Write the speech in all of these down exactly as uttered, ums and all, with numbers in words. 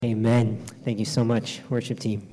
Amen. Thank you so much, worship team.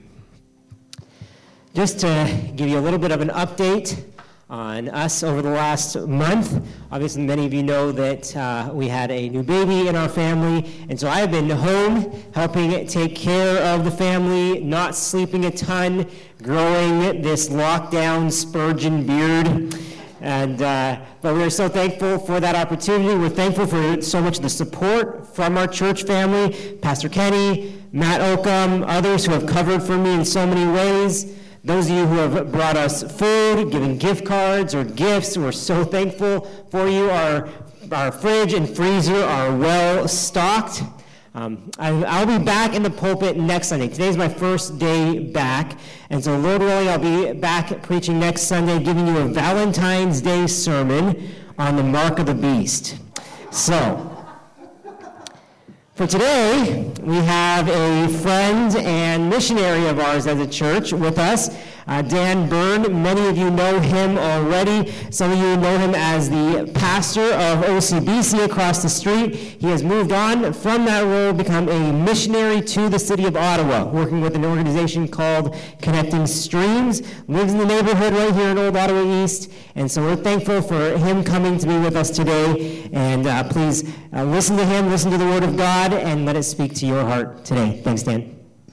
Just to give you a little bit of an update on us over the last month. Obviously, many of you know that uh, we had a new baby in our family, and so I've been home helping take care of the family, not sleeping a ton, growing this lockdown Spurgeon beard. And uh, but we're so thankful for that opportunity. We're thankful for so much of the support from our church family, Pastor Kenny, Matt Oakham, others who have covered for me in so many ways. Those of you who have brought us food, given gift cards or gifts, we're so thankful for you. Our, our fridge and freezer are well stocked. Um, I, I'll be back in the pulpit next Sunday. Today's my first day back, and so Lord willing, I'll be back preaching next Sunday, giving you a Valentine's Day sermon on the mark of the beast. So, for today, we have a friend and missionary of ours as a church with us, uh, Dan Byrne. Many of you know him already. Some of you know him as the pastor of O C B C across the street. He has moved on from that role, become a missionary to the city of Ottawa, working with an organization called Connecting Streams. Lives in the neighborhood right here in Old Ottawa East, and so we're thankful for him coming to be with us today. And uh, please uh, listen to him, listen to the Word of God, and let it speak to your heart today. Thanks, Dan.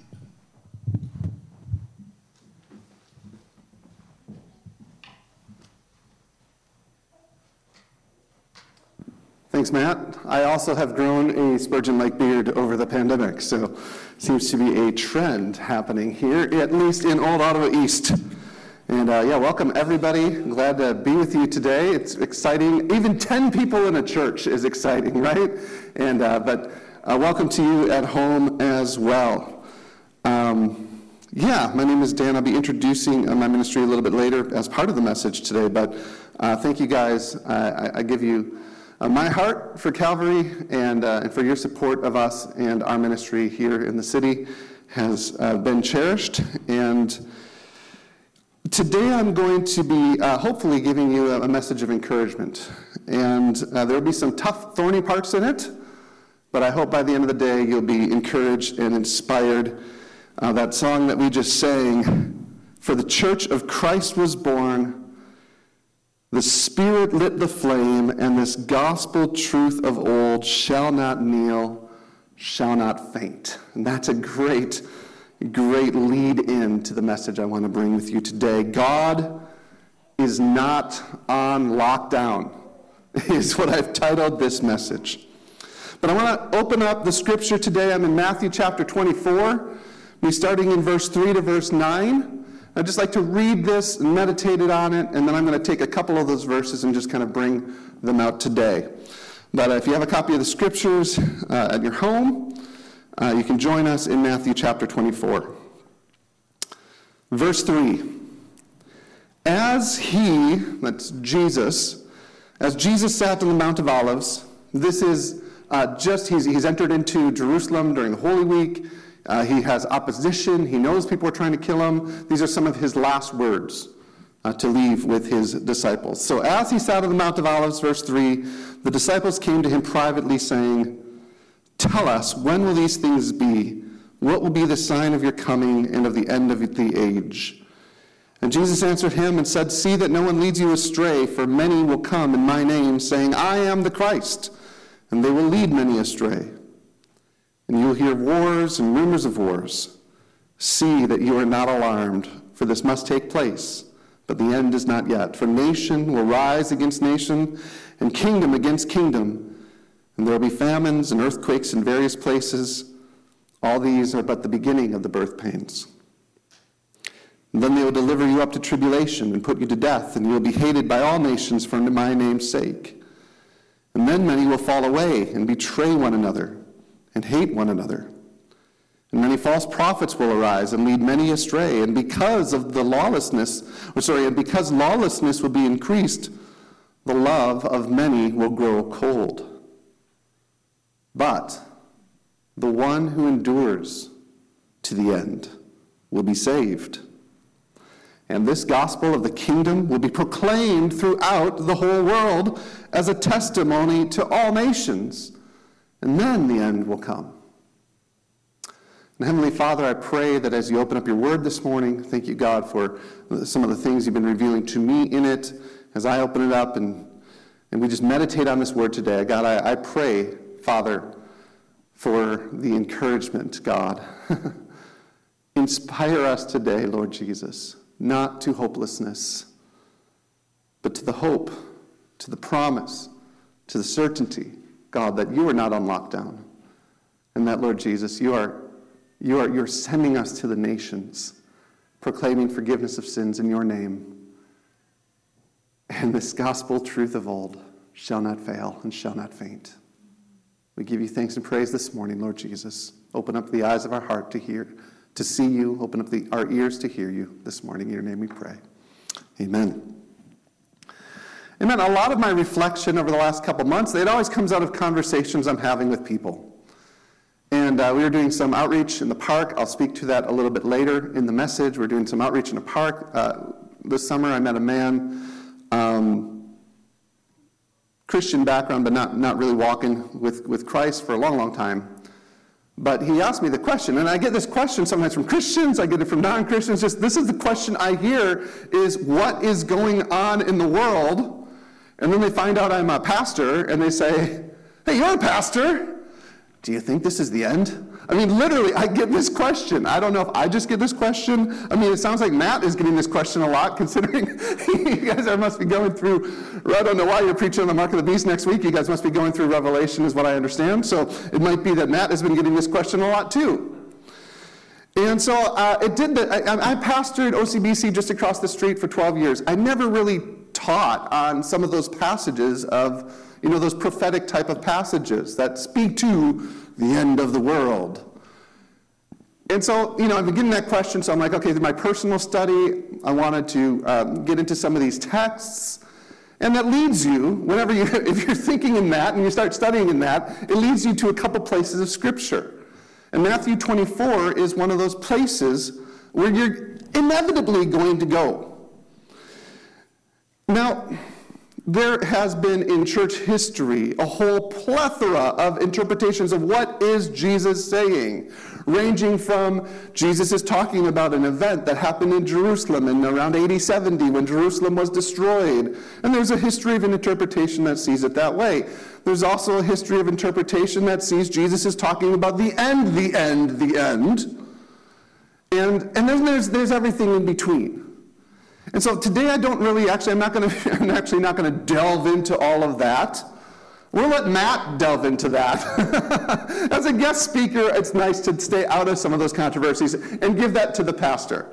Thanks, Matt. I also have grown a Spurgeon-like beard over the pandemic, so seems to be a trend happening here, at least in Old Ottawa East. And uh, yeah, welcome everybody. Glad to be with you today. It's exciting. Even ten people in a church is exciting, right? And uh, but uh, welcome to you at home as well. Um, yeah, my name is Dan. I'll be introducing uh, my ministry a little bit later as part of the message today. But uh, thank you guys. I, I give you Uh, my heart for Calvary and, uh, and for your support of us and our ministry here in the city has uh, been cherished. And today I'm going to be uh, hopefully giving you a, a message of encouragement. And uh, there will be some tough, thorny parts in it, but I hope by the end of the day you'll be encouraged and inspired. Uh, that song that we just sang, "For the Church of Christ was born, the Spirit lit the flame, and this gospel truth of old shall not kneel, shall not faint." And that's a great, great lead in to the message I want to bring with you today. God is not on lockdown, is what I've titled this message. But I want to open up the scripture today. I'm in Matthew chapter twenty-four. We're starting in verse three to verse nine. I'd just like to read this and meditate on it, and then I'm going to take a couple of those verses and just kind of bring them out today. But uh, if you have a copy of the scriptures uh, at your home, uh, you can join us in Matthew chapter twenty-four. Verse three. As he, that's Jesus, as Jesus sat on the Mount of Olives, this is uh, just, he's, he's entered into Jerusalem during the Holy Week. Uh, he has opposition. He knows people are trying to kill him. These are some of his last words uh, to leave with his disciples. So as he sat on the Mount of Olives, verse three, the disciples came to him privately saying, "Tell us, when will these things be? What will be the sign of your coming and of the end of the age?" And Jesus answered him and said, "See that no one leads you astray, for many will come in my name, saying, 'I am the Christ,' and they will lead many astray. And you will hear wars and rumors of wars. See that you are not alarmed, for this must take place, but the end is not yet. For nation will rise against nation, and kingdom against kingdom, and there will be famines and earthquakes in various places. All these are but the beginning of the birth pains. And then they will deliver you up to tribulation and put you to death, and you will be hated by all nations for my name's sake. And then many will fall away and betray one another, and hate one another. And many false prophets will arise and lead many astray. And because of the lawlessness, or sorry, and because lawlessness will be increased, the love of many will grow cold. But the one who endures to the end will be saved. And this gospel of the kingdom will be proclaimed throughout the whole world as a testimony to all nations. And then the end will come. And Heavenly Father, I pray that as you open up your word this morning, thank you, God, for some of the things you've been revealing to me in it as I open it up and, and we just meditate on this word today. God, I, I pray, Father, for the encouragement, God. Inspire us today, Lord Jesus, not to hopelessness, but to the hope, to the promise, to the certainty, God, that you are not on lockdown. And that, Lord Jesus, you are, you are you're sending us to the nations, proclaiming forgiveness of sins in your name. And this gospel truth of old shall not fail and shall not faint. We give you thanks and praise this morning, Lord Jesus. Open up the eyes of our heart to hear, to see you. Open up the, our ears to hear you this morning. In your name we pray. Amen. Amen. A lot of my reflection over the last couple months, it always comes out of conversations I'm having with people. And uh, we were doing some outreach in the park. I'll speak to that a little bit later in the message. We're doing some outreach in a park. Uh, this summer I met a man, um, Christian background, but not, not really walking with, with Christ for a long, long time. But he asked me the question, and I get this question sometimes from Christians, I get it from non-Christians. Just this is the question I hear is, what is going on in the world? And then they find out I'm a pastor, and they say, hey, you're a pastor. Do you think this is the end? I mean, literally, I get this question. I don't know if I just get this question. I mean, it sounds like Matt is getting this question a lot, considering you guys are, must be going through, I don't know why you're preaching on the Mark of the Beast next week. You guys must be going through Revelation is what I understand. So it might be that Matt has been getting this question a lot too. And so uh, it did. The, I, I pastored O C B C just across the street for twelve years. I never really taught on some of those passages of, you know, those prophetic type of passages that speak to the end of the world. And so, you know, I've been getting that question, so I'm like, okay, through my personal study, I wanted to um, get into some of these texts. And that leads you, whenever you, if you're thinking in that and you start studying in that, it leads you to a couple places of Scripture. And Matthew twenty-four is one of those places where you're inevitably going to go. Now, there has been in church history a whole plethora of interpretations of what is Jesus saying, ranging from Jesus is talking about an event that happened in Jerusalem in around A D seventy when Jerusalem was destroyed. And there's a history of an interpretation that sees it that way. There's also a history of interpretation that sees Jesus is talking about the end, the end, the end. And, and then there's, there's everything in between. And so today I don't really, actually, I'm not going to, I'm actually not going to delve into all of that. We'll let Matt delve into that. As a guest speaker, it's nice to stay out of some of those controversies and give that to the pastor.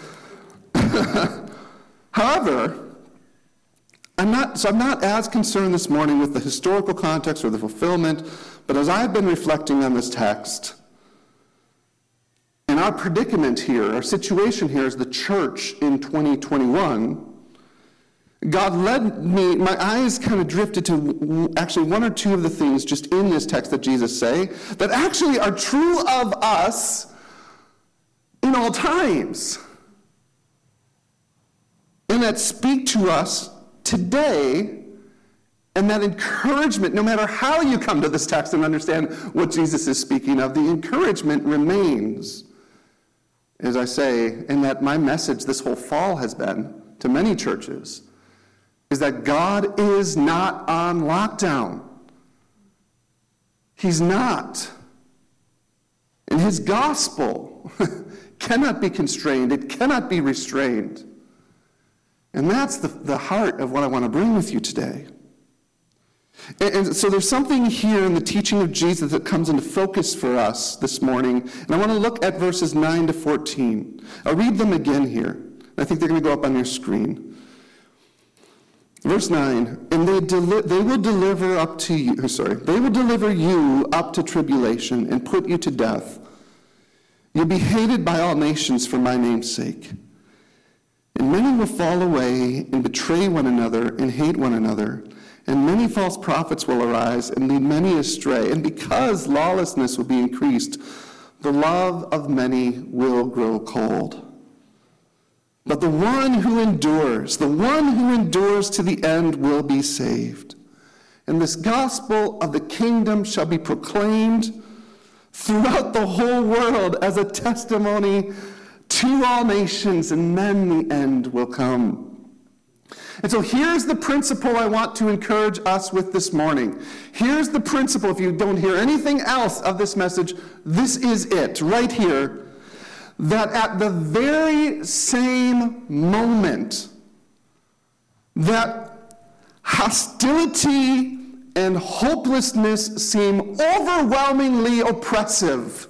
However, I'm not, so I'm not as concerned this morning with the historical context or the fulfillment, but as I've been reflecting on this text, and our predicament here, our situation here as the church in twenty twenty-one, God led me, my eyes kind of drifted to actually one or two of the things just in this text that Jesus say that actually are true of us in all times. And that speak to us today, and that encouragement, no matter how you come to this text and understand what Jesus is speaking of, the encouragement remains. As I say, and that my message this whole fall has been to many churches, is that God is not on lockdown. He's not. And his gospel cannot be constrained. It cannot be restrained. And that's the, the heart of what I want to bring with you today. And, and so there's something here in the teaching of Jesus that comes into focus for us this morning. And I want to look at verses nine to fourteen. I'll read them again here. I think they're going to go up on your screen. Verse nine, and they, deli- they will deliver up to you, sorry, they will deliver you up to tribulation and put you to death. You'll be hated by all nations for my name's sake. And many will fall away and betray one another and hate one another. And many false prophets will arise and lead many astray. And because lawlessness will be increased, the love of many will grow cold. But the one who endures, the one who endures to the end will be saved. And this gospel of the kingdom shall be proclaimed throughout the whole world as a testimony to all nations, and then the end will come. And so here's the principle I want to encourage us with this morning. Here's the principle. If you don't hear anything else of this message, this is it, right here. That at the very same moment that hostility and hopelessness seem overwhelmingly oppressive,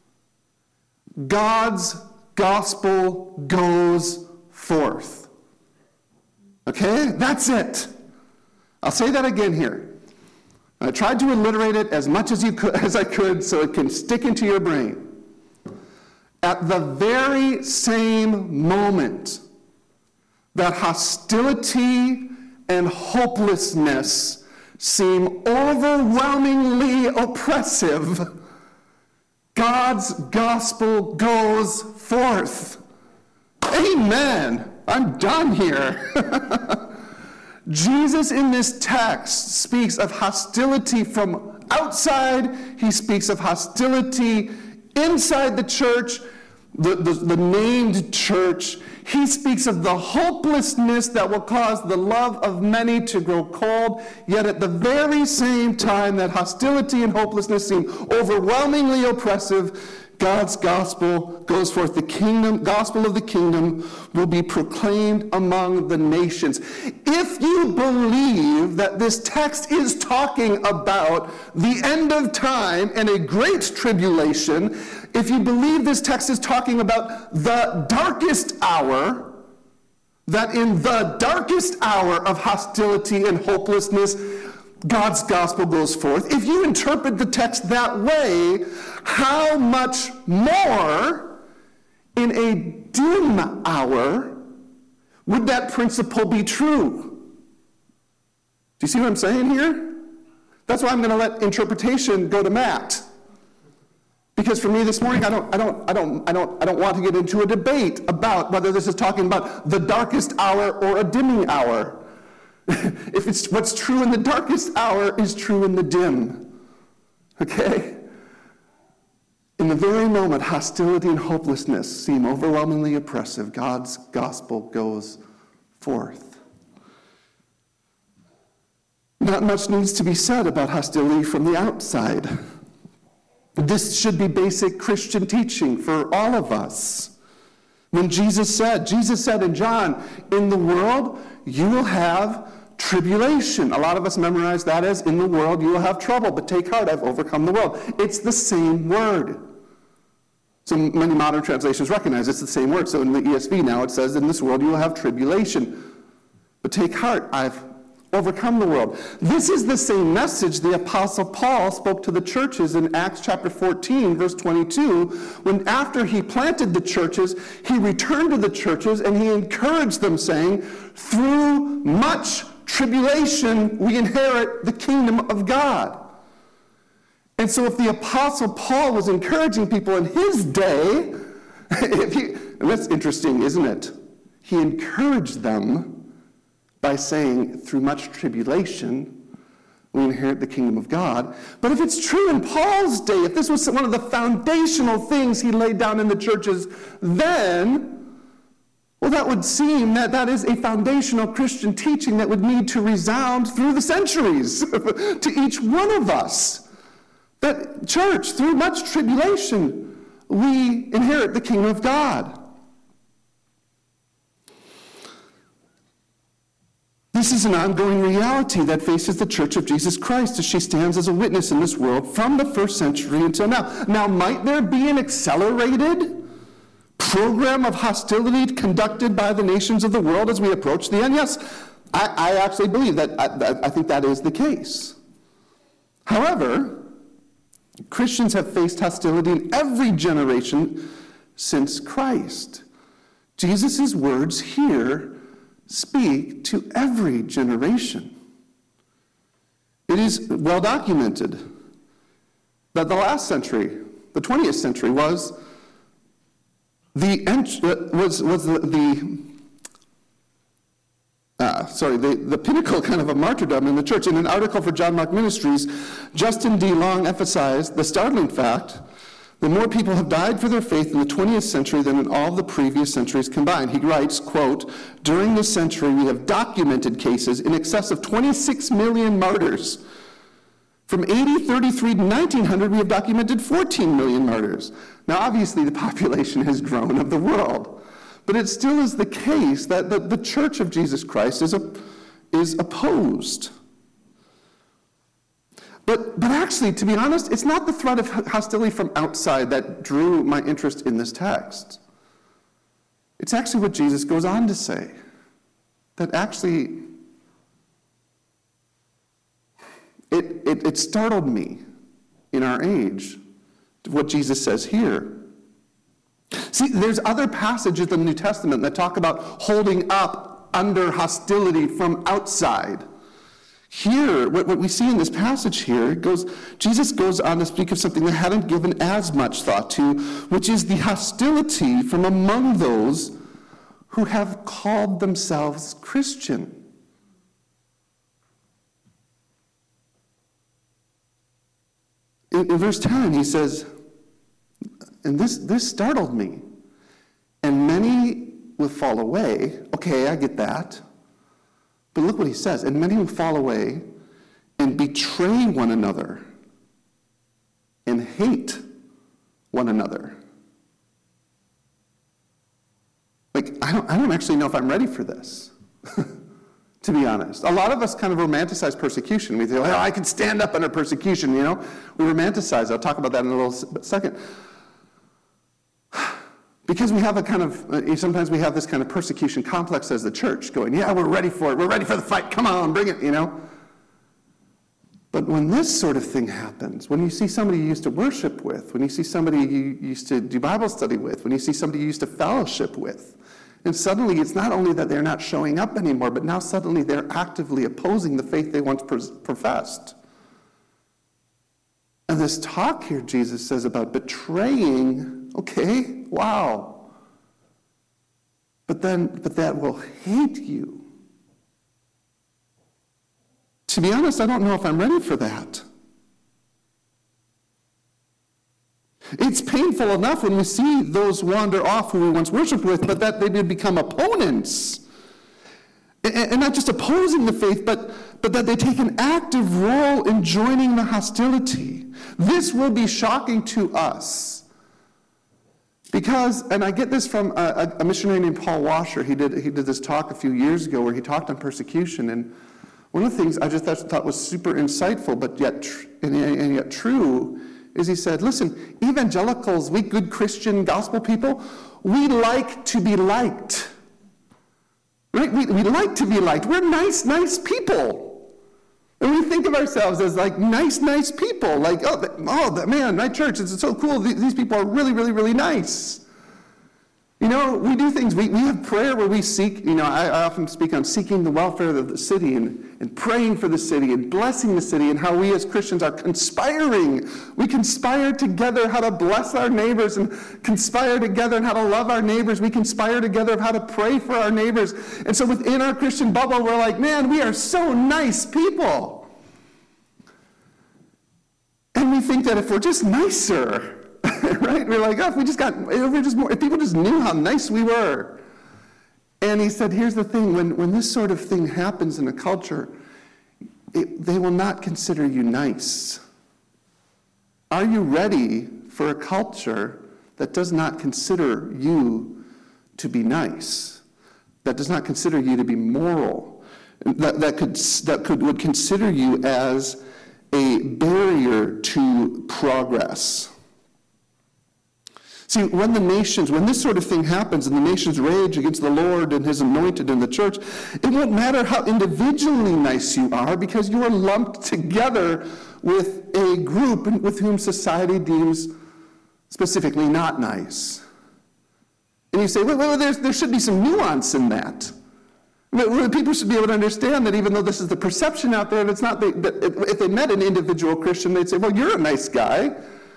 God's gospel goes forth. Okay? That's it. I'll say that again here. I tried to alliterate it as much as you could, as I could so it can stick into your brain. At the very same moment that hostility and hopelessness seem overwhelmingly oppressive, God's gospel goes forth. Amen. I'm done here. Jesus in this text speaks of hostility from outside. He speaks of hostility inside the church, the, the, the named church. He speaks of the hopelessness that will cause the love of many to grow cold, yet at the very same time that hostility and hopelessness seem overwhelmingly oppressive, God's gospel goes forth. The kingdom, gospel of the kingdom will be proclaimed among the nations. If you believe that this text is talking about the end of time and a great tribulation, if you believe this text is talking about the darkest hour, that in the darkest hour of hostility and hopelessness, God's gospel goes forth. If you interpret the text that way, how much more in a dim hour would that principle be true? Do you see what I'm saying here? That's why I'm going to let interpretation go to Matt. Because for me this morning, I don't, I don't, I don't, I don't, I don't want to get into a debate about whether this is talking about the darkest hour or a dimming hour. If it's what's true in the darkest hour is true in the dim. Okay? In the very moment hostility and hopelessness seem overwhelmingly oppressive, God's gospel goes forth. Not much needs to be said about hostility from the outside. This should be basic Christian teaching for all of us. When Jesus said, Jesus said in John, in the world you will have tribulation. A lot of us memorize that as, in the world you will have trouble, but take heart, I've overcome the world. It's the same word. So many modern translations recognize it's the same word. So in the E S V now it says, in this world you will have tribulation. But take heart, I've overcome the world. This is the same message the Apostle Paul spoke to the churches in Acts chapter fourteen, verse twenty-two, when after he planted the churches, he returned to the churches and he encouraged them, saying, through much tribulation we inherit the kingdom of God. And so if the Apostle Paul was encouraging people in his day, if he, and that's interesting, isn't it? He encouraged them by saying, through much tribulation, we inherit the kingdom of God. But if it's true in Paul's day, if this was one of the foundational things he laid down in the churches then, well, that would seem that that is a foundational Christian teaching that would need to resound through the centuries to each one of us. That, church, through much tribulation, we inherit the kingdom of God. This is an ongoing reality that faces the Church of Jesus Christ as she stands as a witness in this world from the first century until now. Now, might there be an accelerated program of hostility conducted by the nations of the world as we approach the end? Yes, I, I actually believe that. I, I think that is the case. However, Christians have faced hostility in every generation since Christ. Jesus' words here speak to every generation. It is well documented that the last century, the twentieth century, was the was was the, the uh, sorry the, the pinnacle kind of a martyrdom in the church. In an article for John Mark Ministries, Justin D. Long emphasized the startling fact that more people have died for their faith in the twentieth century than in all the previous centuries combined. He writes, quote, during this century we have documented cases in excess of twenty-six million martyrs. From eighty thirty-three to nineteen hundred, we have documented fourteen million martyrs. Now, obviously, the population has grown of the world, but it still is the case that the, the Church of Jesus Christ is, a, is opposed. But, but actually, to be honest, it's not the threat of hostility from outside that drew my interest in this text. It's actually what Jesus goes on to say, that actually it, it, it startled me in our age, what Jesus says here. See, there's other passages in the New Testament that talk about holding up under hostility from outside. Here, what, what we see in this passage here, it goes, Jesus goes on to speak of something they hadn't given as much thought to, which is the hostility from among those who have called themselves Christian. In, in verse ten, he says, and this, this startled me, and many will fall away. Okay, I get that. But look what he says, and many will fall away and betray one another and hate one another. Like, I don't, I don't actually know if I'm ready for this, to be honest. A lot of us kind of romanticize persecution. We think, well, I can stand up under persecution, you know? We romanticize. I'll talk about that in a little second. Because we have a kind of, uh, sometimes we have this kind of persecution complex as the church, going, yeah, we're ready for it, we're ready for the fight, come on, bring it, you know. But when this sort of thing happens, when you see somebody you used to worship with, when you see somebody you used to do Bible study with, when you see somebody you used to fellowship with, and suddenly it's not only that they're not showing up anymore, but now suddenly they're actively opposing the faith they once professed. And this talk here, Jesus says, about betraying, okay, wow. But then, but that will hate you. To be honest, I don't know if I'm ready for that. It's painful enough when we see those wander off who we once worshiped with, but that they did become opponents. And not just opposing the faith, but, but that they take an active role in joining the hostility. This will be shocking to us. Because, and I get this from a, a missionary named Paul Washer. He did, he did this talk a few years ago where he talked on persecution. And one of the things I just thought, thought was super insightful, but yet tr- and, and yet true, is he said, listen, evangelicals, we good Christian gospel people, we like to be liked. Right? We, we like to be liked. We're nice, nice people. And we think of ourselves as like nice, nice people. Like, oh, the, oh the, man, my church, it's so cool. These people are really, really, really nice. You know, we do things. We, we have prayer where we seek, you know, I, I often speak on seeking the welfare of the city and, and praying for the city and blessing the city and how we as Christians are conspiring. We conspire together how to bless our neighbors and conspire together on how to love our neighbors. We conspire together of how to pray for our neighbors. And so within our Christian bubble, we're like, man, we are so nice people. And we think that if we're just nicer, right? We're like, oh, if we just got, if we just more, if people just knew how nice we were. And he said, here's the thing, when, when this sort of thing happens in a culture, it, they will not consider you nice. Are you ready for a culture that does not consider you to be nice, that does not consider you to be moral, that, that could that could would consider you as a barrier to progress? See, when the nations, when this sort of thing happens and the nations rage against the Lord and his anointed in the church, it won't matter how individually nice you are because you are lumped together with a group with whom society deems specifically not nice. And you say, well, well there's, there should be some nuance in that. People should be able to understand that even though this is the perception out there, and it's not, they, if they met an individual Christian, they'd say, well, you're a nice guy.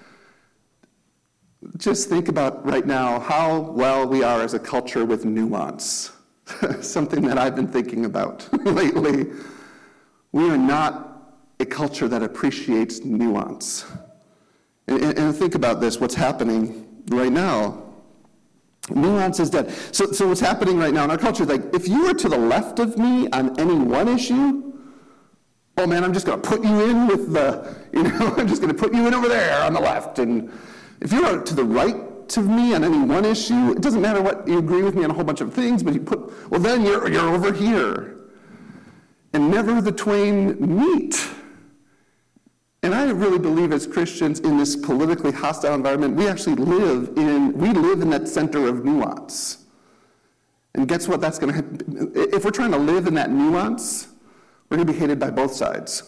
Just think about right now how well we are as a culture with nuance. Something that I've been thinking about lately. We are not a culture that appreciates nuance. And, and, and think about this, what's happening right now. Nuance is dead. So, so what's happening right now in our culture, like, if you were to the left of me on any one issue, oh man, I'm just going to put you in with the, you know, I'm just going to put you in over there on the left. And if you were to the right of me on any one issue, it doesn't matter what you agree with me on a whole bunch of things, but you put, well, then you're, you're over here. And never the twain meet. And I really believe as Christians in this politically hostile environment, we actually live in, we live in that center of nuance. And guess what that's going to happen? If we're trying to live in that nuance, we're going to be hated by both sides.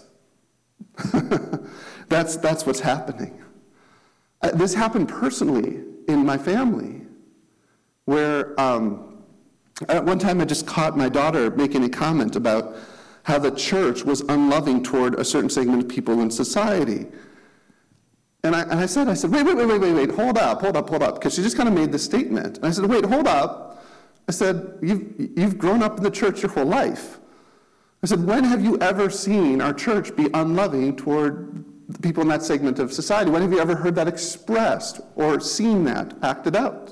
that's, that's what's happening. Uh, this happened personally in my family, where um, at one time I just caught my daughter making a comment about how the church was unloving toward a certain segment of people in society. And I, and I said, I said, wait, wait, wait, wait, wait, wait, hold up, hold up, hold up, because she just kind of made this statement. And I said, wait, hold up. I said, you've, you've grown up in the church your whole life. I said, when have you ever seen our church be unloving toward the people in that segment of society? When have you ever heard that expressed or seen that acted out?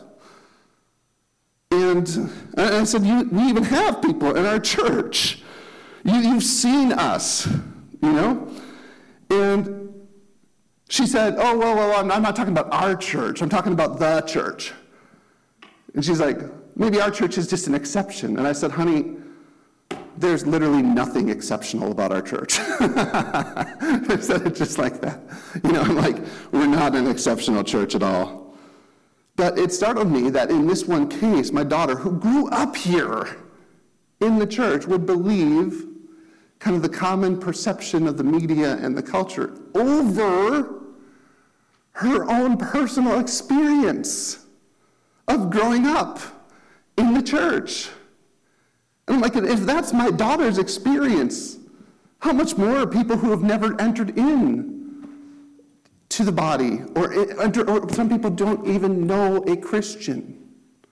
And, and I said, you, we even have people in our church. You, you've seen us, you know? And she said, oh, well, well, I'm, I'm not talking about our church. I'm talking about the church. And she's like, maybe our church is just an exception. And I said, honey, there's literally nothing exceptional about our church. I said it just like that. You know, I'm like, we're not an exceptional church at all. But it startled me that in this one case, my daughter, who grew up here in the church, would believe kind of the common perception of the media and the culture over her own personal experience of growing up in the church. And I'm like, if that's my daughter's experience, how much more are people who have never entered in to the body, or, enter, or some people don't even know a Christian?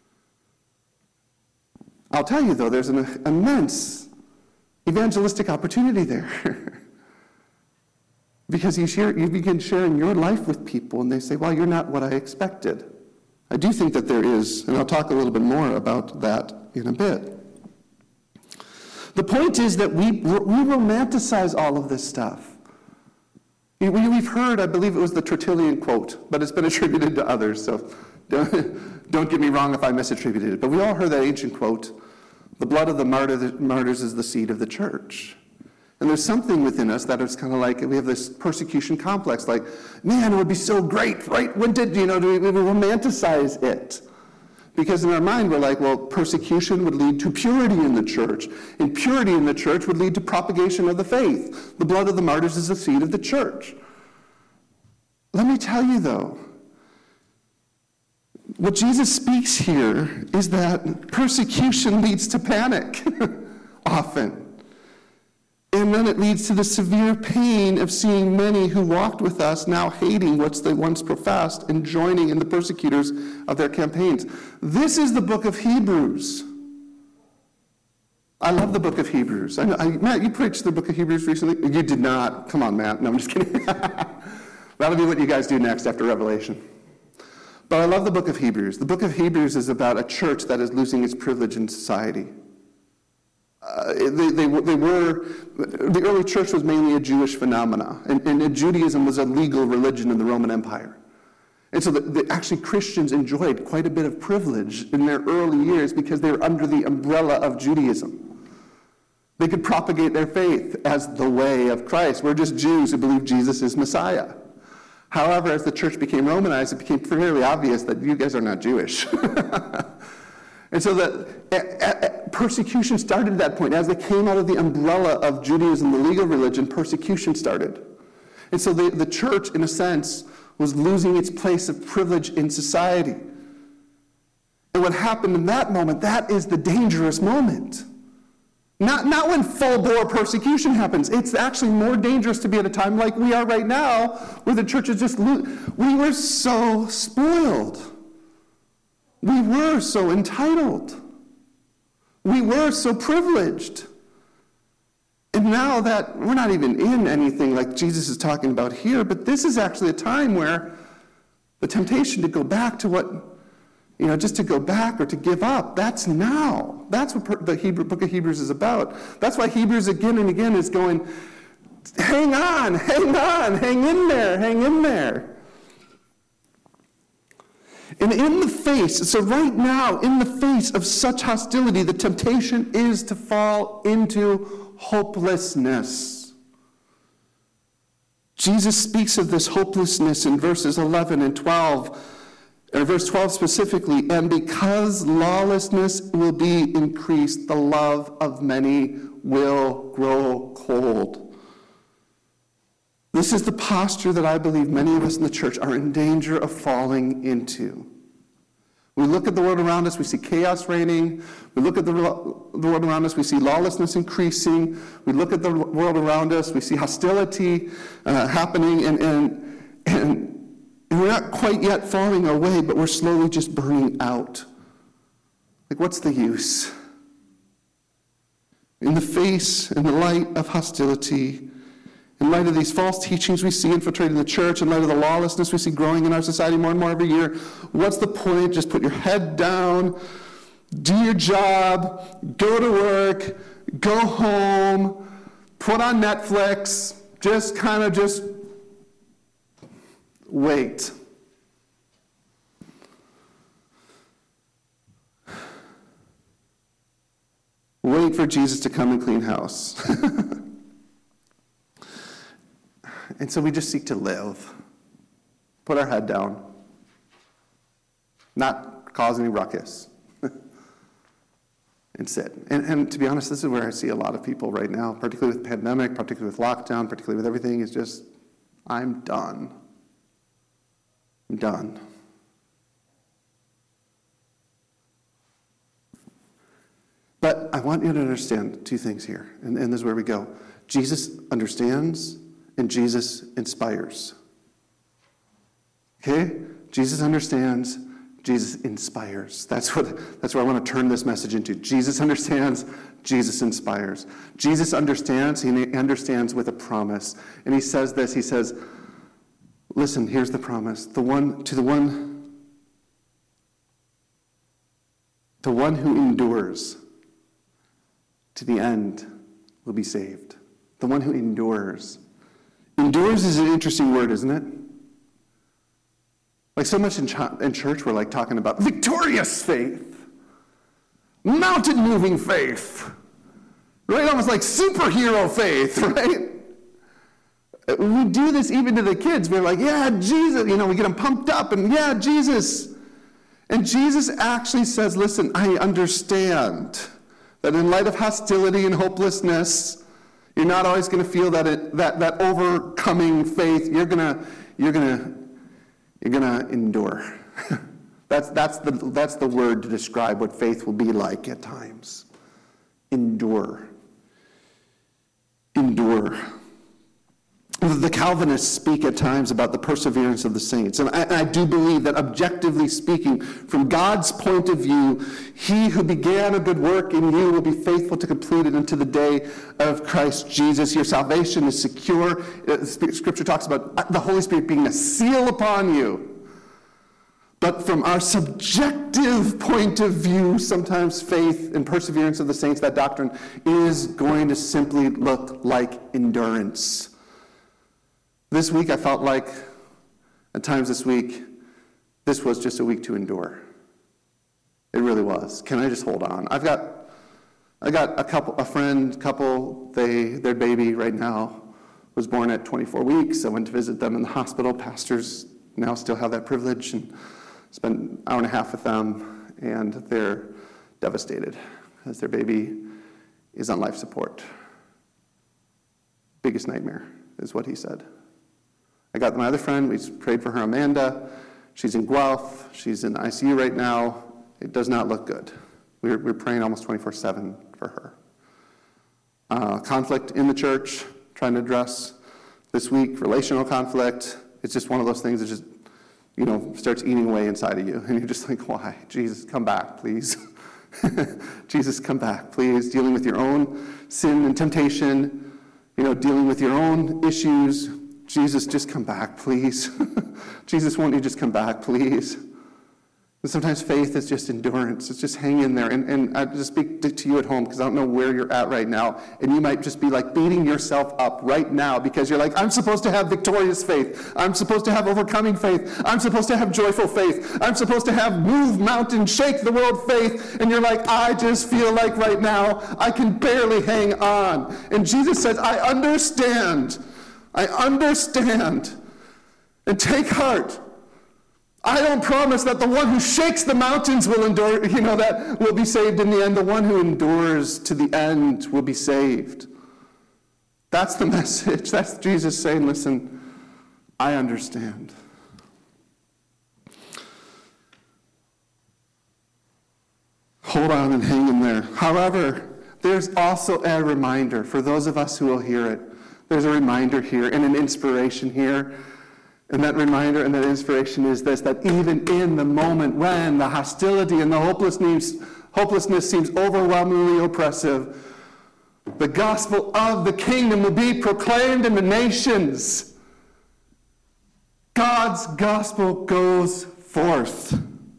I'll tell you, though, there's an immense evangelistic opportunity there. Because you, share, you begin sharing your life with people, and they say, well, you're not what I expected. I do think that there is, and I'll talk a little bit more about that in a bit. The point is that we, we romanticize all of this stuff. We, we've heard, I believe it was the Tertullian quote, but it's been attributed to others, so don't, don't get me wrong if I misattributed it. But we all heard that ancient quote, the blood of the martyr, the martyrs is the seed of the church. And there's something within us that is kind of like, we have this persecution complex, like, man, it would be so great, right? When did, you know, do we, we romanticize it? Because in our mind, we're like, well, persecution would lead to purity in the church. And purity in the church would lead to propagation of the faith. The blood of the martyrs is the seed of the church. Let me tell you, though, what Jesus speaks here is that persecution leads to panic, often. And then it leads to the severe pain of seeing many who walked with us now hating what they once professed and joining in the persecutors of their campaigns. This is the book of Hebrews. I love the book of Hebrews. I know, I, Matt, you preached the book of Hebrews recently? You did not. Come on, Matt. No, I'm just kidding. That'll be what you guys do next after Revelation. But I love the book of Hebrews. The book of Hebrews is about a church that is losing its privilege in society. Uh, they, they, they were, the early church was mainly a Jewish phenomena, and, and Judaism was a legal religion in the Roman Empire. And so the, the, actually Christians enjoyed quite a bit of privilege in their early years because they were under the umbrella of Judaism. They could propagate their faith as the way of Christ. We're just Jews who believe Jesus is Messiah. However, as the church became Romanized, it became fairly obvious that you guys are not Jewish. And so the uh, uh, persecution started at that point. As they came out of the umbrella of Judaism, the legal religion, persecution started. And so the, the church, in a sense, was losing its place of privilege in society. And what happened in that moment, that is the dangerous moment. Not, not when full-bore persecution happens. It's actually more dangerous to be at a time like we are right now, where the church is just, lo- we were so spoiled. We were so entitled. We were so privileged. And now that we're not even in anything like Jesus is talking about here, but this is actually a time where The temptation to go back to what, you know, just to go back or to give up, that's now. That's what the Hebrew, book of Hebrews is about. That's why Hebrews again and again is going, hang on, hang on, hang in there, hang in there. And in the face, so right now, in the face of such hostility, the temptation is to fall into hopelessness. Jesus speaks of this hopelessness in verses eleven and twelve, or verse twelve specifically, and because lawlessness will be increased, the love of many will grow cold. This is the posture that I believe many of us in the church are in danger of falling into. We look at the world around us, we see chaos reigning. We look at the, the world around us, we see lawlessness increasing. We look at the world around us, we see hostility uh, happening, and, and, and, and we're not quite yet falling away, but we're slowly just burning out. Like, what's the use? In the face, in the light of hostility, in light of these false teachings we see infiltrating the church, in light of the lawlessness we see growing in our society more and more every year, what's the point? Just put your head down, do your job, go to work, go home, put on Netflix, just kind of just wait. Wait for Jesus to come and clean house. And so we just seek to live, put our head down, not cause any ruckus, and sit. And, and to be honest, this is where I see a lot of people right now, particularly with the pandemic, particularly with lockdown, particularly with everything, is just, I'm done. I'm done. But I want you to understand two things here, and, and this is where we go. Jesus understands, and Jesus inspires. Okay? Jesus understands, Jesus inspires. That's what that's where I want to turn this message into. Jesus understands, Jesus inspires. Jesus understands, and he understands with a promise. And he says this, he says, listen, here's the promise. The one to the one the one who endures to the end will be saved. The one who endures. Endures is an interesting word, isn't it? Like so much in, ch- in church, we're like talking about victorious faith, mountain-moving faith, right? Almost like superhero faith, right? We do this even to the kids. We're like, yeah, Jesus, you know, we get them pumped up, and yeah, Jesus. And Jesus actually says, listen, I understand that in light of hostility and hopelessness, you're not always going to feel that it, that that overcoming faith. You're gonna you're gonna you're gonna endure. that's that's the that's the word to describe what faith will be like at times. Endure. Endure. The Calvinists speak at times about the perseverance of the saints. And I, I do believe that objectively speaking, from God's point of view, he who began a good work in you will be faithful to complete it unto the day of Christ Jesus. Your salvation is secure. Scripture talks about the Holy Spirit being a seal upon you. But from our subjective point of view, sometimes faith and perseverance of the saints, that doctrine, is going to simply look like endurance. This week, I felt like, at times this week, this was just a week to endure. It really was. Can I just hold on? I've got, I got a couple, a friend, couple. They, their baby right now was born at twenty-four weeks. I went to visit them in the hospital. Pastors now still have that privilege, and spent an hour and a half with them, and they're devastated because their baby is on life support. Biggest nightmare is what he said. I got my other friend, we prayed for her, Amanda. She's in Guelph. She's in the I C U right now. It does not look good. We're, we're praying almost twenty-four seven for her. Uh, conflict in the church, trying to address this week, relational conflict. It's just one of those things that just, you know, starts eating away inside of you. And you're just like, why? Jesus, come back, please. Jesus, come back, please. Dealing with your own sin and temptation, you know, dealing with your own issues. Jesus, just come back, please. Jesus, won't you just come back, please? And sometimes faith is just endurance. It's just hang in there. And, and I just speak to, to you at home because I don't know where you're at right now. And you might just be like beating yourself up right now because you're like, I'm supposed to have victorious faith. I'm supposed to have overcoming faith. I'm supposed to have joyful faith. I'm supposed to have move mountains, shake the world faith. And you're like, I just feel like right now I can barely hang on. And Jesus says, I understand. I understand. And take heart. I don't promise that the one who shakes the mountains will endure, you know, that will be saved in the end. The one who endures to the end will be saved. That's the message. That's Jesus saying, listen, I understand. Hold on and hang in there. However, there's also a reminder for those of us who will hear it. There's a reminder here and an inspiration here. And that reminder and that inspiration is this, that even in the moment when the hostility and the hopelessness, hopelessness seems overwhelmingly oppressive, the gospel of the kingdom will be proclaimed in the nations. God's gospel goes forth.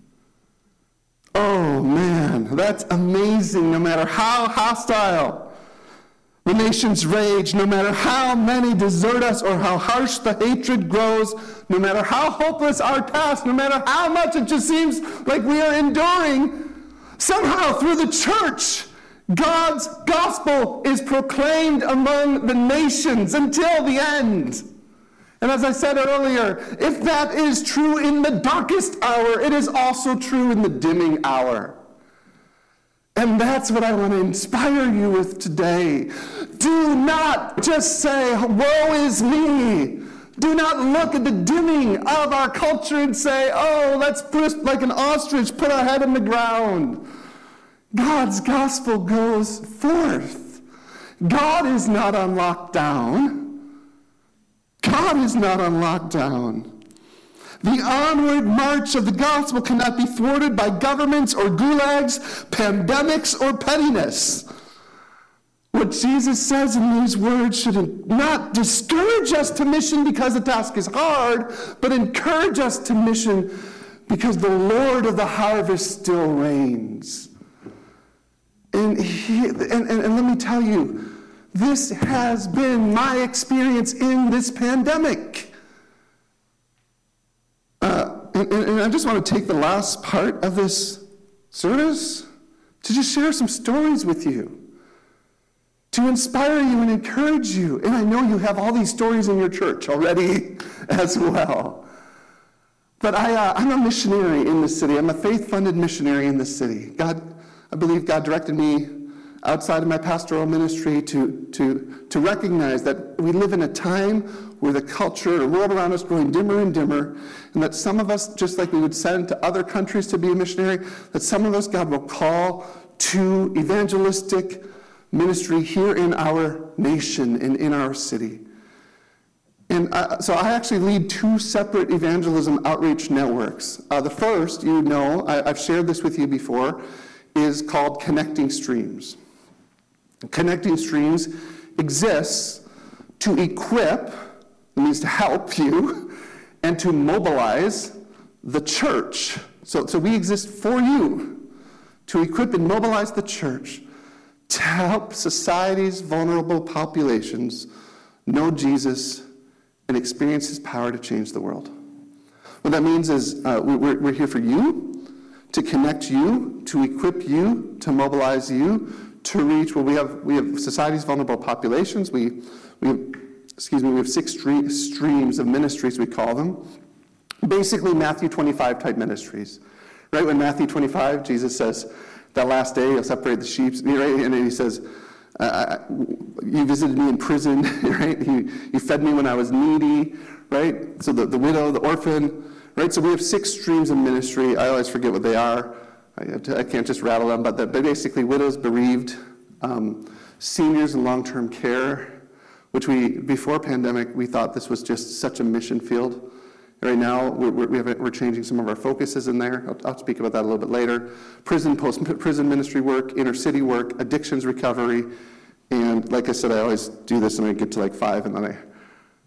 Oh man, that's amazing. No matter how hostile the nations rage, no matter how many desert us or how harsh the hatred grows, no matter how hopeless our task, no matter how much it just seems like we are enduring, somehow through the church, God's gospel is proclaimed among the nations until the end. And as I said earlier, if that is true in the darkest hour, it is also true in the dimming hour. And that's what I want to inspire you with today. Do not just say, woe is me. Do not look at the dimming of our culture and say, oh, let's put, like an ostrich, put our head in the ground. God's gospel goes forth. God is not on lockdown. God is not on lockdown. The onward march of the gospel cannot be thwarted by governments or gulags, pandemics or pettiness. What Jesus says in these words should not discourage us to mission because the task is hard, but encourage us to mission because the Lord of the harvest still reigns. And, he, and, and, and let me tell you, this has been my experience in this pandemic. Uh, and, and I just want to take the last part of this service to just share some stories with you, to inspire you and encourage you. And I know you have all these stories in your church already as well. But I, uh, I'm a missionary in this city. I'm a faith-funded missionary in this city. God, I believe God directed me outside of my pastoral ministry to, to, to recognize that we live in a time where the culture, the world around us is growing dimmer and dimmer, and that some of us, just like we would send to other countries to be a missionary, that some of us God will call to evangelistic ministry here in our nation and in our city. And uh, so I actually lead two separate evangelism outreach networks. Uh, the first, you know, I, I've shared this with you before, is called Connecting Streams. Connecting Streams exists to equip, it means to help you, and to mobilize the church. So, so we exist for you, to equip and mobilize the church to help society's vulnerable populations know Jesus and experience his power to change the world. What that means is uh, we're, we're here for you, to connect you, to equip you, to mobilize you, to reach, well, we have we have society's vulnerable populations. We, we have, excuse me, we have six stre- streams of ministries, we call them. Basically Matthew twenty-five type ministries. Right, when Matthew twenty-five, Jesus says, that last day he'll separate the sheep, right? And then he says, uh, you visited me in prison, right? You, you fed me when I was needy, right? So the, the widow, the orphan, right? So we have six streams of ministry. I always forget what they are. I, I can't just rattle them, but they're basically widows, bereaved, um, seniors in long-term care, which we, before pandemic, we thought this was just such a mission field. Right now, we're, we have, we're changing some of our focuses in there. I'll, I'll speak about that a little bit later. Prison, post-prison ministry work, inner city work, addictions recovery, and like I said, I always do this and I get to like five and then I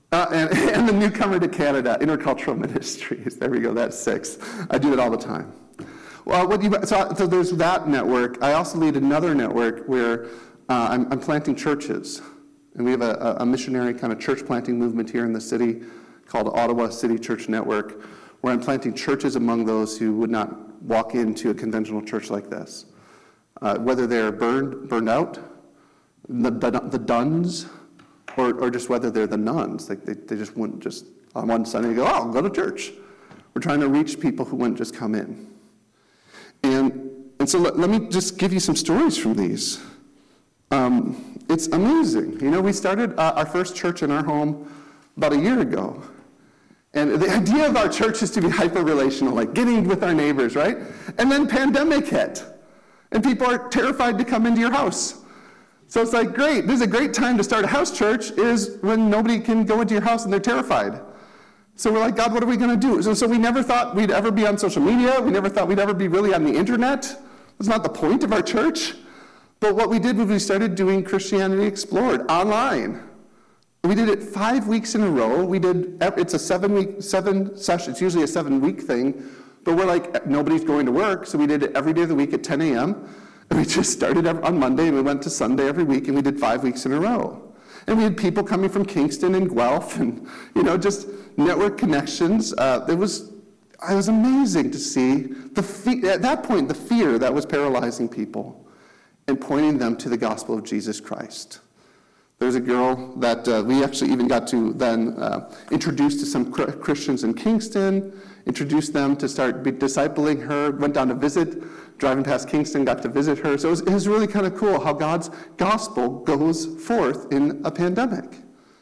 Uh, and, and the newcomer to Canada, intercultural ministries. There we go, that's six. I do it all the time. Well, what you, so, so there's that network. I also lead another network where uh, I'm, I'm planting churches. And we have a, a missionary kind of church planting movement here in the city called Ottawa City Church Network, where I'm planting churches among those who would not walk into a conventional church like this. Uh, whether they're burned, burned out, the, the, the duns, or, or just whether they're the nuns. Like they, they just wouldn't just, on one Sunday, go, oh, I'll go to church. We're trying to reach people who wouldn't just come in. And, and so let, let me just give you some stories from these. Um, it's amazing. You know, we started uh, our first church in our home about a year ago. And the idea of our church is to be hyper-relational, like getting with our neighbors, right? And then pandemic hit. And people are terrified to come into your house. So it's like, great, this is a great time to start a house church, is when nobody can go into your house and they're terrified. So we're like, God, what are we going to do? So, so we never thought we'd ever be on social media. We never thought we'd ever be really on the internet. That's not the point of our church. But what we did was we started doing Christianity Explored online. We did it five weeks in a row. We did, it's a seven-week, seven session. It's usually a seven-week thing. But we're like, nobody's going to work, so we did it every day of the week at ten a.m., and we just started on Monday, and we went to Sunday every week, and we did five weeks in a row. And we had people coming from Kingston and Guelph, and, you know, just network connections. Uh, it was, it was amazing to see, the fe- at that point, the fear that was paralyzing people and pointing them to the gospel of Jesus Christ. There's a girl that uh, we actually even got to then uh, introduce to some Christians in Kingston, introduced them to start be discipling her, went down to visit, driving past Kingston, got to visit her. So it was, it was really kind of cool how God's gospel goes forth in a pandemic.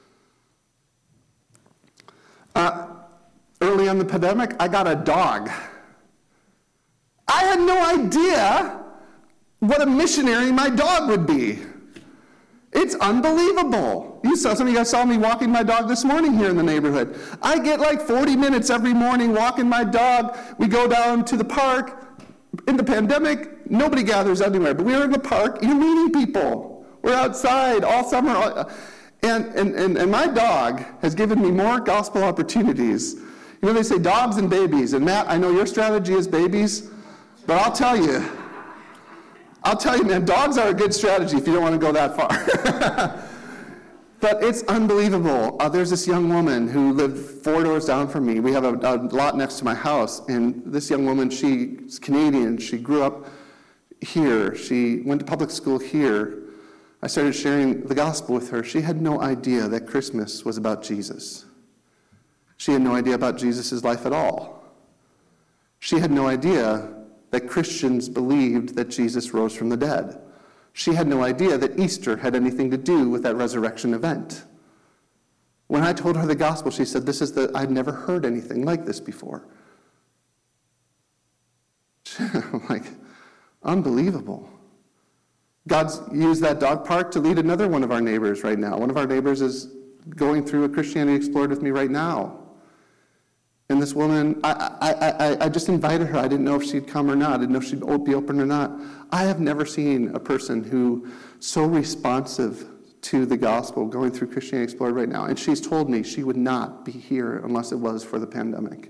Uh, early on the pandemic, I got a dog. I had no idea what a missionary my dog would be. It's unbelievable. You saw, some of you guys saw me walking my dog this morning here in the neighborhood. I get like forty minutes every morning walking my dog. We go down to the park. In the pandemic, nobody gathers anywhere, but we were in the park, you're meeting people. We're outside all summer. And, and, and, and my dog has given me more gospel opportunities. You know, they say dogs and babies. And Matt, I know your strategy is babies, but I'll tell you, I'll tell you, man, dogs are a good strategy if you don't want to go that far. But it's unbelievable. Uh, there's this young woman who lived four doors down from me. We have a, a lot next to my house, and this young woman, she's Canadian. She grew up here. She went to public school here. I started sharing the gospel with her. She had no idea that Christmas was about Jesus. She had no idea about Jesus' life at all. She had no idea that Christians believed that Jesus rose from the dead. She had no idea that Easter had anything to do with that resurrection event. When I told her the gospel, she said, this is the, I'd never heard anything like this before. I'm like, unbelievable. God's used that dog park to lead another one of our neighbors right now. One of our neighbors is going through a Christianity Explored with me right now. And this woman, I, I, I, I just invited her. I didn't know if she'd come or not. I didn't know if she'd be open or not. I have never seen a person who so responsive to the gospel going through Christianity Explored right now. And she's told me she would not be here unless it was for the pandemic.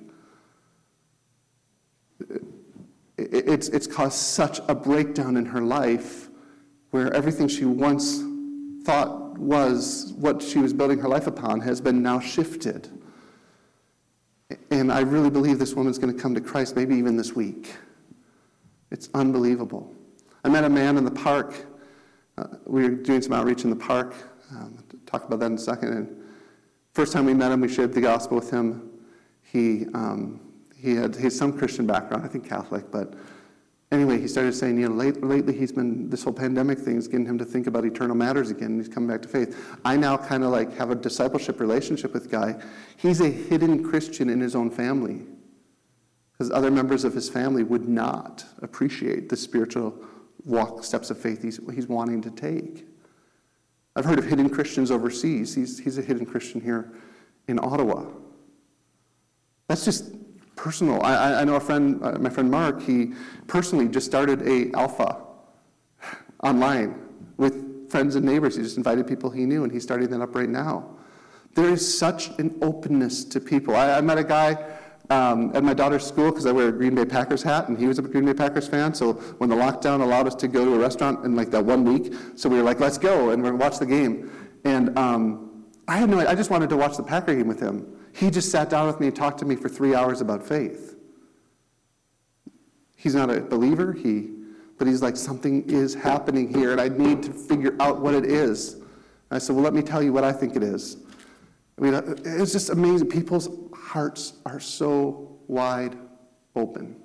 It's, it's caused such a breakdown in her life where everything she once thought was what she was building her life upon has been now shifted. And I really believe this woman's going to come to Christ maybe even this week. It's unbelievable. I met a man in the park. Uh, we were doing some outreach in the park. Um, I'll talk about that in a second. And first time we met him, we shared the gospel with him. He um, he had he has some Christian background, I think Catholic, but anyway, he started saying, you know, late, lately he's been, this whole pandemic thing is getting him to think about eternal matters again, and he's coming back to faith. I now kind of like have a discipleship relationship with the guy. He's a hidden Christian in his own family, because other members of his family would not appreciate the spiritual walk, steps of faith he's, he's wanting to take. I've heard of hidden Christians overseas. He's, he's a hidden Christian here in Ottawa. That's just personal. I, I know a friend, uh, my friend Mark, he personally just started a alpha online with friends and neighbors. He just invited people he knew, and he's starting that up right now. There is such an openness to people. I, I met a guy um, at my daughter's school because I wear a Green Bay Packers hat, and he was a Green Bay Packers fan. So when the lockdown allowed us to go to a restaurant in like that one week, so we were like, let's go, and we're going to watch the game. And um, I had no idea. I just wanted to watch the Packer game with him. He just sat down with me and talked to me for three hours about faith. He's not a believer, he, but he's like, something is happening here, and I need to figure out what it is. I said, well, let me tell you what I think it is. I mean, it's just amazing. People's hearts are so wide open.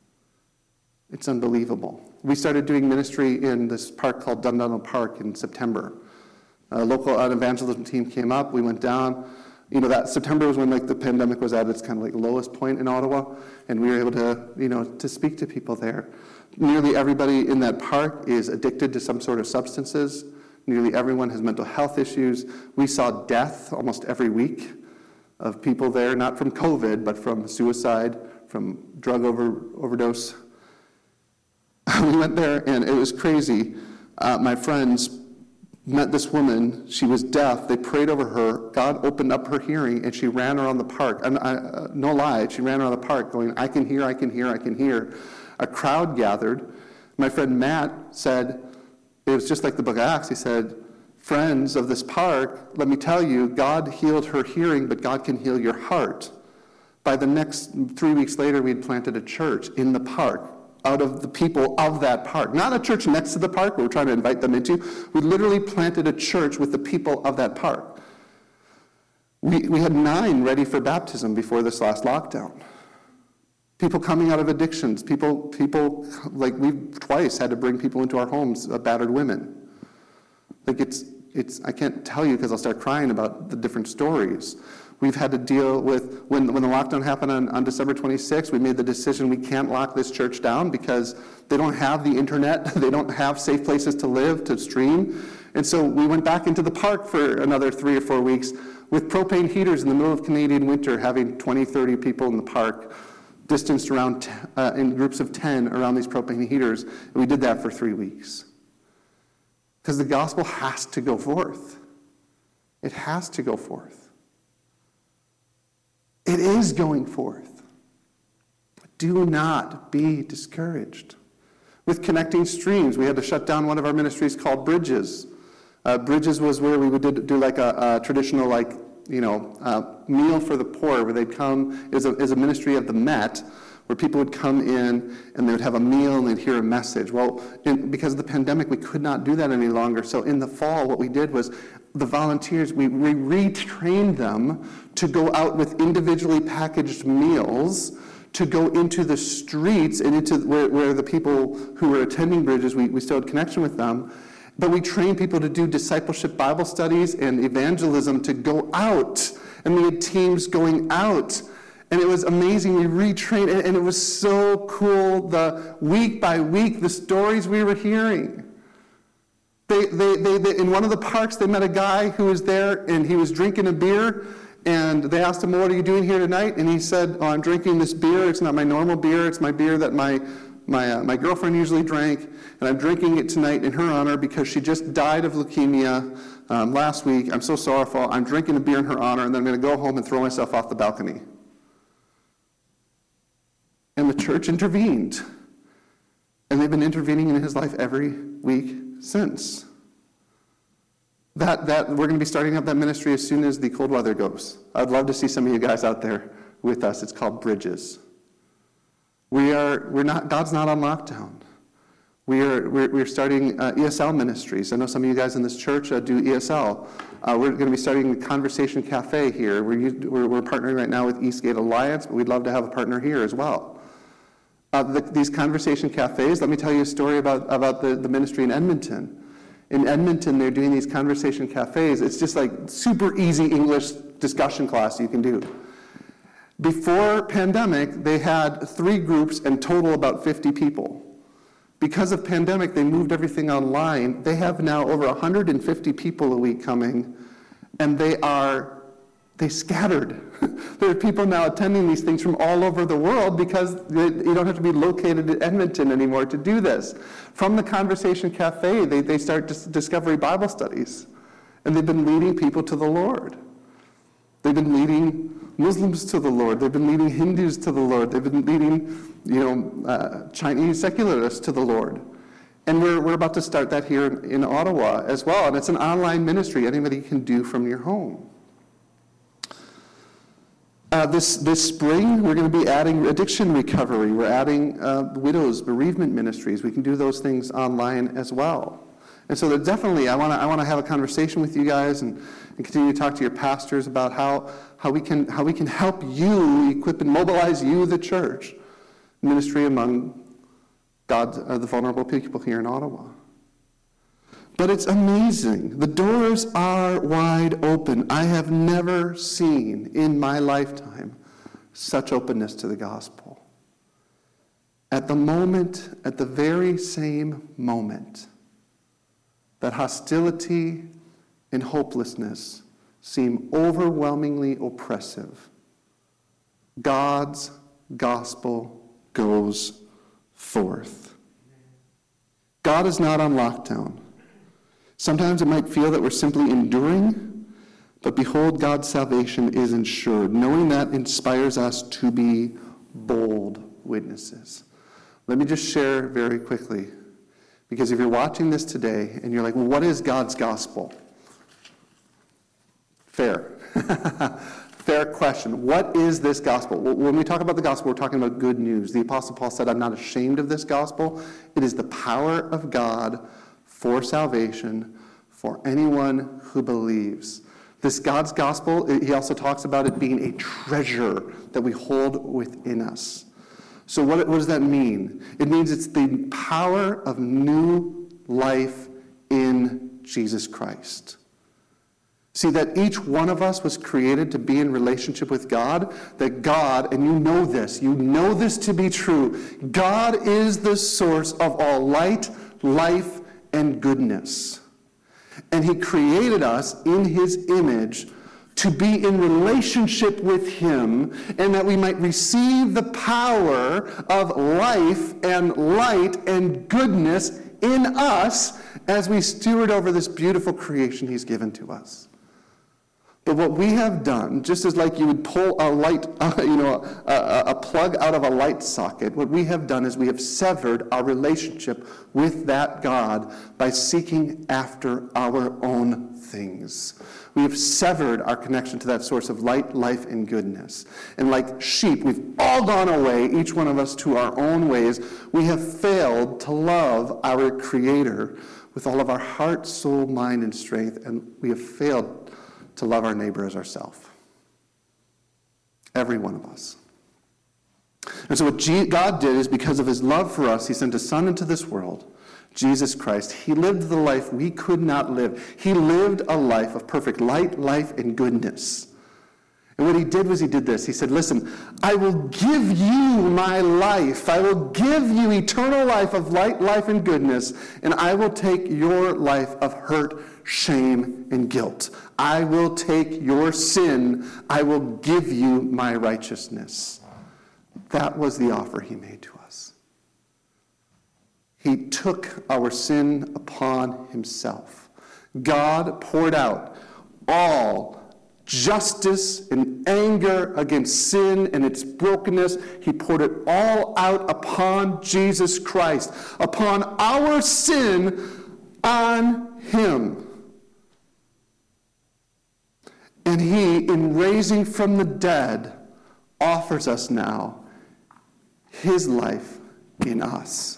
It's unbelievable. We started doing ministry in this park called Dundonald Park in September. A local evangelism team came up. We went down. You know, that September was when like the pandemic was at its kind of like lowest point in Ottawa, and we were able to, you know, to speak to people there. Nearly everybody in that park is addicted to some sort of substances. Nearly everyone has mental health issues. We saw death almost every week of people there, not from COVID, but from suicide, from drug over, overdose. We went there, and it was crazy. Uh, my friends met this woman. She was deaf. They prayed over her. God opened up her hearing, and she ran around the park. And I, uh, no lie, she ran around the park going, I can hear, I can hear, I can hear. A crowd gathered. My friend Matt said, it was just like the book of Acts. He said, friends of this park, let me tell you, God healed her hearing, but God can heal your heart. By the next three weeks later, we had planted a church in the park out of the people of that park. Not a church next to the park we we're trying to invite them into. We literally planted a church with the people of that park. We, we had nine ready for baptism before this last lockdown. People coming out of addictions, people, people like we've twice had to bring people into our homes, uh, battered women. Like it's, it's, I can't tell you because I'll start crying about the different stories. We've had to deal with, when, when the lockdown happened on, on December twenty-sixth, we made the decision we can't lock this church down because they don't have the internet, they don't have safe places to live, to stream. And so we went back into the park for another three or four weeks with propane heaters in the middle of Canadian winter, having twenty, thirty people in the park, distanced around t- uh, in groups of ten around these propane heaters. And we did that for three weeks. Because the gospel has to go forth. It has to go forth. It is going forth. Do not be discouraged. With Connecting Streams, we had to shut down one of our ministries called Bridges. Uh, Bridges was where we would do, do like a, a traditional, like, you know, uh, meal for the poor, where they'd come, is a, is a ministry of the Met, where people would come in and they would have a meal and they'd hear a message. Well, in, because of the pandemic, we could not do that any longer. So in the fall, what we did was the volunteers, we, we retrained them to go out with individually packaged meals, to go into the streets and into where, where the people who were attending Bridges, we, we still had connection with them. But we trained people to do discipleship Bible studies and evangelism to go out. And we had teams going out. And it was amazing. We retrained, and, and it was so cool, the week by week, the stories we were hearing. They, they, they, they, in one of the parks, they met a guy who was there, and he was drinking a beer, and they asked him, well, what are you doing here tonight? And he said, oh, I'm drinking this beer. It's not my normal beer. It's my beer that my my uh, my girlfriend usually drank, and I'm drinking it tonight in her honor because she just died of leukemia um, last week. I'm so sorrowful. I'm drinking a beer in her honor, and then I'm going to go home and throw myself off the balcony. And the church intervened. And they've been intervening in his life every week since. That, that we're going to be starting up that ministry as soon as the cold weather goes. I'd love to see some of you guys out there with us. It's called Bridges. We are, we're not, God's not on lockdown. We are, we're, we're starting uh, E S L ministries. I know some of you guys in this church uh, do E S L. Uh, we're going to be starting the Conversation Cafe here. We're, we're, we're partnering right now with Eastgate Alliance, but we'd love to have a partner here as well. Uh, the, these Conversation Cafes, let me tell you a story about, about the, the ministry in Edmonton. In Edmonton, they're doing these Conversation Cafes. It's just like super easy English discussion class you can do. Before pandemic, they had three groups and total about fifty people. Because of pandemic, they moved everything online. They have now over one hundred fifty people a week coming, and they are, they scattered. There are people now attending these things from all over the world because you don't have to be located in Edmonton anymore to do this. From the Conversation Cafe, they, they start dis- Discovery Bible studies, and they've been leading people to the Lord. They've been leading Muslims to the Lord. They've been leading Hindus to the Lord. They've been leading, you know, uh, Chinese secularists to the Lord. And we're, we're about to start that here in, in Ottawa as well. And it's an online ministry anybody can do from your home. Uh, this, this spring, we're going to be adding addiction recovery. We're adding uh, widows, bereavement ministries. We can do those things online as well. And so definitely, I want to I want to have a conversation with you guys and, and continue to talk to your pastors about how, how, we can, how we can help you, equip and mobilize you, the church, ministry among God, uh, the vulnerable people here in Ottawa. But it's amazing. The doors are wide open. I have never seen in my lifetime such openness to the gospel. At the moment, at the very same moment, that hostility and hopelessness seem overwhelmingly oppressive, God's gospel goes forth. God is not on lockdown. Sometimes it might feel that we're simply enduring, but behold, God's salvation is ensured. Knowing that inspires us to be bold witnesses. Let me just share very quickly, because if you're watching this today and you're like, well, what is God's gospel? Fair. Fair question. What is this gospel? When we talk about the gospel, we're talking about good news. The Apostle Paul said, I'm not ashamed of this gospel. It is the power of God for salvation for anyone who believes. This God's gospel, he also talks about it being a treasure that we hold within us. So what, what does that mean? It means it's the power of new life in Jesus Christ. See, that each one of us was created to be in relationship with God, that God, and you know this, you know this to be true, God is the source of all light, life, and goodness. And he created us in his image to be in relationship with him, and that we might receive the power of life and light and goodness in us as we steward over this beautiful creation he's given to us. But what we have done, just as like you would pull a light, uh, you know, a, a plug out of a light socket, what we have done is we have severed our relationship with that God by seeking after our own things. We have severed our connection to that source of light, life, and goodness. And like sheep, we've all gone away, each one of us to our own ways. We have failed to love our Creator with all of our heart, soul, mind, and strength, and we have failed to love our neighbor as ourselves. Every one of us. And so what God did is, because of his love for us, he sent a son into this world, Jesus Christ. He lived the life we could not live. He lived a life of perfect light, life, and goodness. And what he did was he did this. He said, listen, I will give you my life. I will give you eternal life of light, life, and goodness. And I will take your life of hurt, shame, and guilt. I will take your sin. I will give you my righteousness. That was the offer he made to us. He took our sin upon himself. God poured out all justice and anger against sin and its brokenness. He poured it all out upon Jesus Christ, upon our sin, on him. And he, in raising from the dead, offers us now his life in us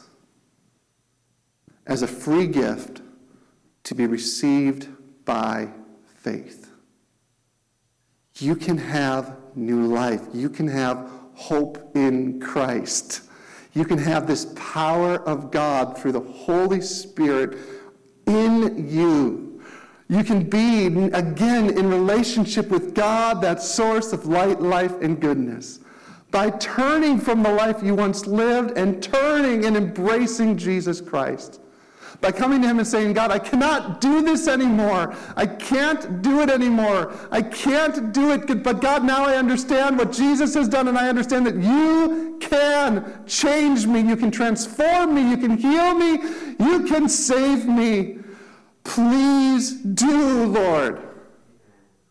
as a free gift to be received by faith. You can have new life. You can have hope in Christ. You can have this power of God through the Holy Spirit in you. You can be, again, in relationship with God, that source of light, life, and goodness, by turning from the life you once lived and turning and embracing Jesus Christ. By coming to him and saying, God, I cannot do this anymore. I can't do it anymore. I can't do it. But God, now I understand what Jesus has done, and I understand that you can change me. You can transform me. You can heal me. You can save me. Please do, Lord.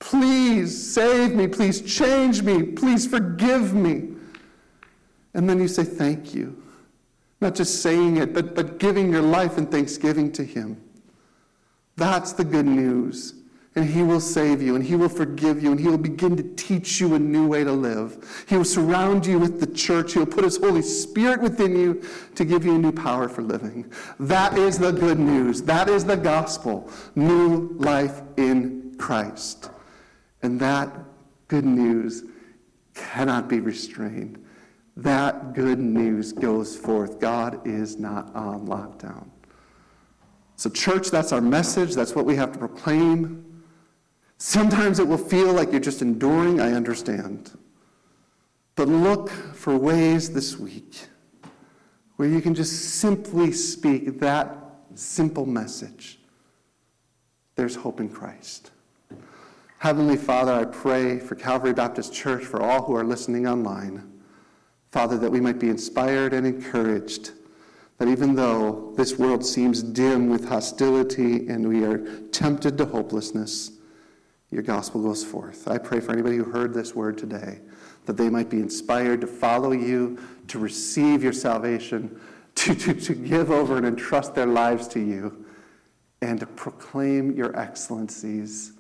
Please save me. Please change me. Please forgive me. And then you say thank you. Not just saying it, but, but giving your life in thanksgiving to him. That's the good news. And he will save you, and he will forgive you, and he will begin to teach you a new way to live. He will surround you with the church. He will put his Holy Spirit within you to give you a new power for living. That is the good news. That is the gospel. New life in Christ. And that good news cannot be restrained. That good news goes forth. God is not on lockdown. So church, that's our message. That's what we have to proclaim. Sometimes it will feel like you're just enduring, I understand. But look for ways this week where you can just simply speak that simple message. There's hope in Christ. Heavenly Father, I pray for Calvary Baptist Church, for all who are listening online. Father, that we might be inspired and encouraged, that even though this world seems dim with hostility and we are tempted to hopelessness, your gospel goes forth. I pray for anybody who heard this word today, that they might be inspired to follow you, to receive your salvation, to, to, to give over and entrust their lives to you, and to proclaim your excellencies